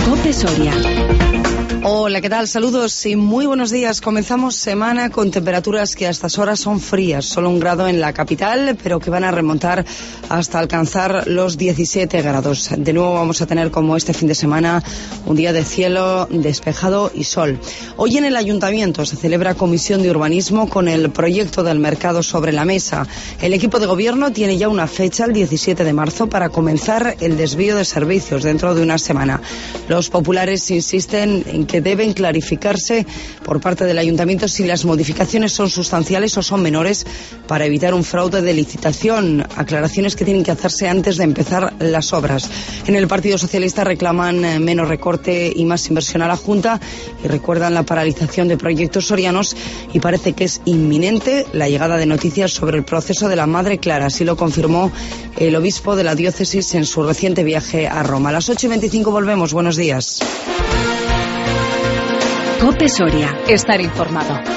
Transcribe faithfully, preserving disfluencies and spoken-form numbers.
COPE Soria. Hola, ¿qué tal? Saludos y muy buenos días. Comenzamos semana con temperaturas que a estas horas son frías, solo un grado en la capital, pero que van a remontar hasta alcanzar los diecisiete grados. De nuevo vamos a tener, como este fin de semana, un día de cielo despejado y sol. Hoy en el Ayuntamiento se celebra comisión de urbanismo con el proyecto del mercado sobre la mesa. El equipo de gobierno tiene ya una fecha, el diecisiete de marzo, para comenzar el desvío de servicios dentro de una semana. Los populares insisten en que deben clarificarse por parte del Ayuntamiento si las modificaciones son sustanciales o son menores para evitar un fraude de licitación. Aclaraciones que tienen que hacerse antes de empezar las obras. En el Partido Socialista reclaman menos recorte y más inversión a la Junta y recuerdan la paralización de proyectos sorianos, y parece que es inminente la llegada de noticias sobre el proceso de la Madre Clara. Así lo confirmó el obispo de la diócesis en su reciente viaje a Roma. A las ocho y veinticinco volvemos. Buenos días. COPE Soria. Estar informado.